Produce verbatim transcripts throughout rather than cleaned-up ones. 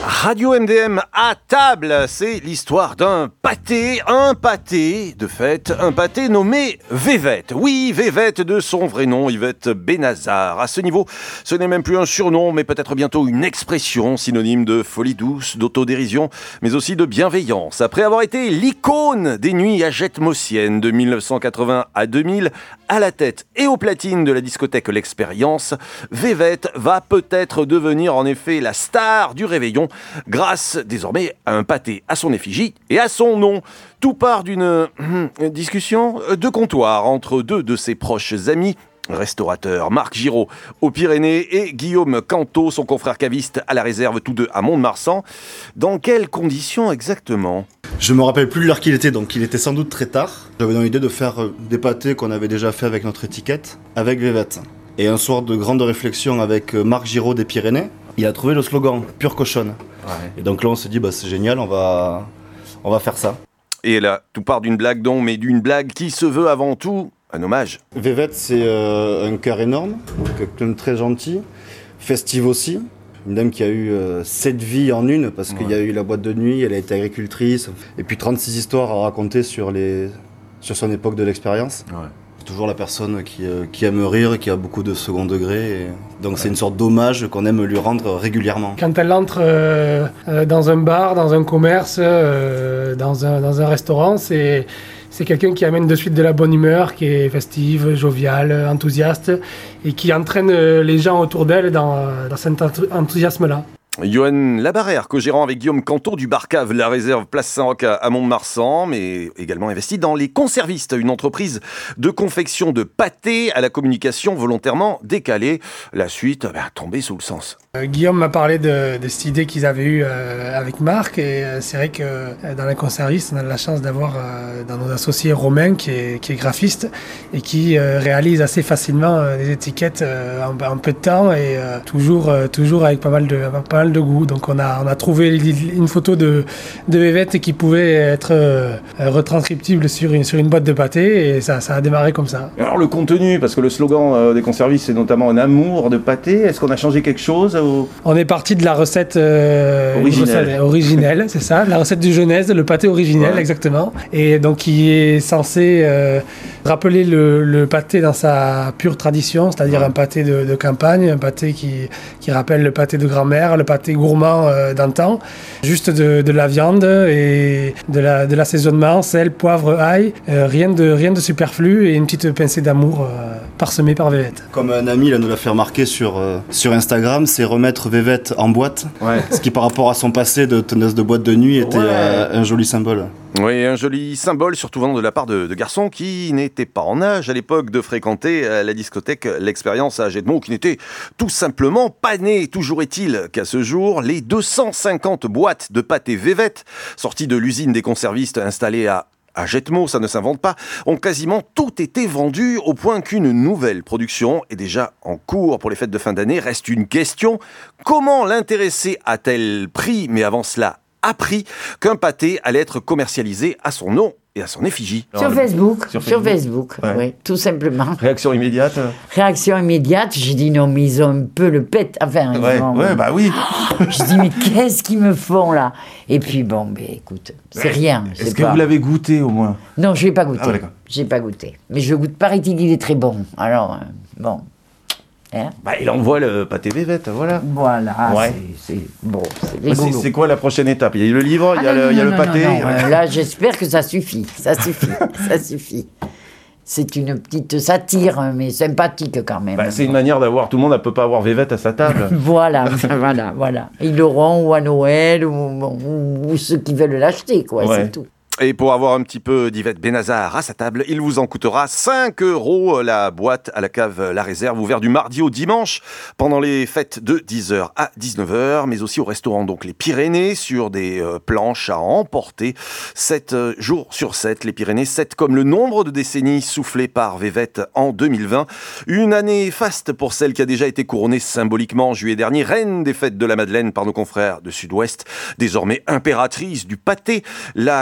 Radio M D M à table, c'est l'histoire d'un pâté, un pâté de fête, un pâté nommé Vévette. Oui, Vévette de son vrai nom, Yvette Benazar. À ce niveau, ce n'est même plus un surnom, mais peut-être bientôt une expression synonyme de folie douce, d'autodérision, mais aussi de bienveillance. Après avoir été l'icône des nuits ajetmosiennes de mille neuf cent quatre-vingts à deux mille, à la tête et aux platines de la discothèque L'Expérience, Vévette va peut-être devenir en effet la star du réveillon, grâce désormais à un pâté à son effigie et à son nom. Tout part d'une euh, discussion de comptoir entre deux de ses proches amis, restaurateurs, Marc Giraud aux Pyrénées et Guillaume Canto, son confrère caviste à la réserve, tous deux à Mont-de-Marsan. Dans quelles conditions exactement ? Je me rappelle plus de l'heure qu'il était, donc il était sans doute très tard. J'avais dans l'idée de faire des pâtés qu'on avait déjà fait avec notre étiquette, avec Vévette. Et un soir de grande réflexion avec Marc Giraud des Pyrénées, il a trouvé le slogan « Pure cochonne ». Ouais. Et donc là on s'est dit bah, c'est génial, on va, on va faire ça. Et là, tout part d'une blague donc, mais d'une blague qui se veut avant tout un hommage. Vévette, c'est euh, un cœur énorme, quelqu'un de très gentil, festive aussi. Une dame qui a eu euh, sept vies en une, parce ouais. qu'il y a eu la boîte de nuit, elle a été agricultrice, et puis trente-six histoires à raconter sur, les, sur son époque de l'expérience. Ouais. C'est toujours la personne qui, euh, qui aime rire, qui a beaucoup de second degré, et donc ouais. c'est une sorte d'hommage qu'on aime lui rendre régulièrement. Quand elle entre euh, euh, dans un bar, dans un commerce, euh, dans, un, dans un restaurant, c'est... C'est quelqu'un qui amène de suite de la bonne humeur, qui est festive, joviale, enthousiaste et qui entraîne les gens autour d'elle dans, dans cet enthousiasme-là. Johan Labarère, co-gérant avec Guillaume Canto du bar cave La Réserve Place Saint-Roch à Mont-de-Marsan, mais également investi dans les Conservistes, une entreprise de confection de pâtés à la communication volontairement décalée. La suite, bah, tombée sous le sens. Euh, Guillaume m'a parlé de, de cette idée qu'ils avaient eue euh, avec Marc, et euh, c'est vrai que euh, dans les Conservistes, on a la chance d'avoir euh, dans nos associés Romain qui est, qui est graphiste et qui euh, réalise assez facilement euh, des étiquettes euh, en, en peu de temps et euh, toujours, euh, toujours avec pas mal de, pas mal de goût. Donc on a, on a trouvé une photo de, de Vévette qui pouvait être euh, retranscriptible sur une, sur une boîte de pâté, et ça, ça a démarré comme ça. Alors le contenu, parce que le slogan euh, des Conservistes c'est notamment un amour de pâté, est-ce qu'on a changé quelque chose ? On est parti de la recette euh, originelle, recette originelle, c'est ça, la recette du Genèse, le pâté originel, ouais. exactement. Et donc qui est censé euh, rappeler le, le pâté dans sa pure tradition, c'est-à-dire ouais. un pâté de, de campagne, un pâté qui, qui rappelle le pâté de grand-mère, le pâté gourmand euh, d'antan, juste de, de la viande et de, la, de l'assaisonnement, sel, poivre, ail, euh, rien, de, rien de superflu et une petite pincée d'amour euh, parsemée par Vévette. Comme un ami là, nous l'a fait remarquer sur, euh, sur Instagram, c'est remettre Vévette en boîte, ouais. ce qui par rapport à son passé de teneuse de boîte de nuit était ouais. euh, un joli symbole. Oui, un joli symbole, surtout venant de la part de, de garçons qui n'étaient pas en âge à l'époque de fréquenter la discothèque L'Expérience à Ajetmo, qui n'étaient tout simplement pas nés. Toujours est-il qu'à ce jour, les deux cent cinquante boîtes de pâté Vévette, sorties de l'usine des Conservistes installée à à Ajetmo, ça ne s'invente pas, ont quasiment tout été vendues, au point qu'une nouvelle production est déjà en cours pour les fêtes de fin d'année. Reste une question, comment l'intéressé a-t-elle pris, mais avant cela appris, qu'un pâté allait être commercialisé à son nom et à son effigie? Sur Alors, Facebook, sur Facebook, sur Facebook ouais. oui, tout simplement. Réaction immédiate Réaction immédiate, j'ai dit non mais ils ont un peu le pet, enfin... Ouais, ils ont, ouais bah oui. Oh, je dis mais qu'est-ce qu'ils me font là? Et puis bon, ben écoute, c'est ouais. rien. Est-ce c'est que pas... vous l'avez goûté au moins? Non, je l'ai pas goûté, ah, ouais, j'ai pas goûté. Mais je goûte, paraît-il qu'il est très bon, alors euh, bon... Hein bah, il envoie le pâté Vévette, voilà. Voilà, ouais. c'est, c'est bon, c'est bah, c'est, c'est quoi la prochaine étape? Il y a le livre, ah, il y a, non, le, non, il y a non, le pâté. Non, non. Euh, là, j'espère que ça suffit, ça suffit, ça suffit. C'est une petite satire, mais sympathique quand même. Bah, c'est une manière d'avoir, tout le monde ne peut pas avoir Vévette à sa table. voilà, voilà, voilà. Ils l'auront ou à Noël, ou, ou, ou ceux qui veulent l'acheter, quoi, ouais. c'est tout. Et pour avoir un petit peu d'Yvette Benazar à sa table, il vous en coûtera cinq euros la boîte à la cave La Réserve, ouvert du mardi au dimanche pendant les fêtes de dix heures à dix-neuf heures, mais aussi au restaurant donc Les Pyrénées sur des euh, planches à emporter sept euh, jours sur sept. Les Pyrénées, sept comme le nombre de décennies soufflées par Vévette en deux mille vingt. Une année faste pour celle qui a déjà été couronnée symboliquement en juillet dernier, reine des fêtes de la Madeleine par nos confrères de Sud-Ouest, désormais impératrice du pâté. La consécration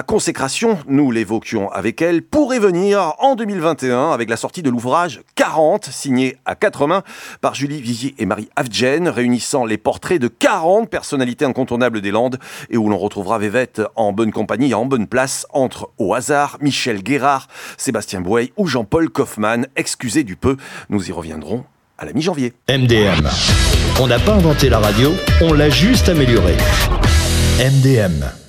génération, nous l'évoquions avec elle, pourrait venir en deux mille vingt et un avec la sortie de l'ouvrage quarante, signé à quatre mains par Julie Vigier et Marie Avgen, réunissant les portraits de quarante personnalités incontournables des Landes et où l'on retrouvera Vévette en bonne compagnie et en bonne place entre, au hasard, Michel Guérard, Sébastien Bouey ou Jean-Paul Kaufmann. Excusez du peu, nous y reviendrons à la mi-janvier. M D M. On n'a pas inventé la radio, on l'a juste améliorée. M D M.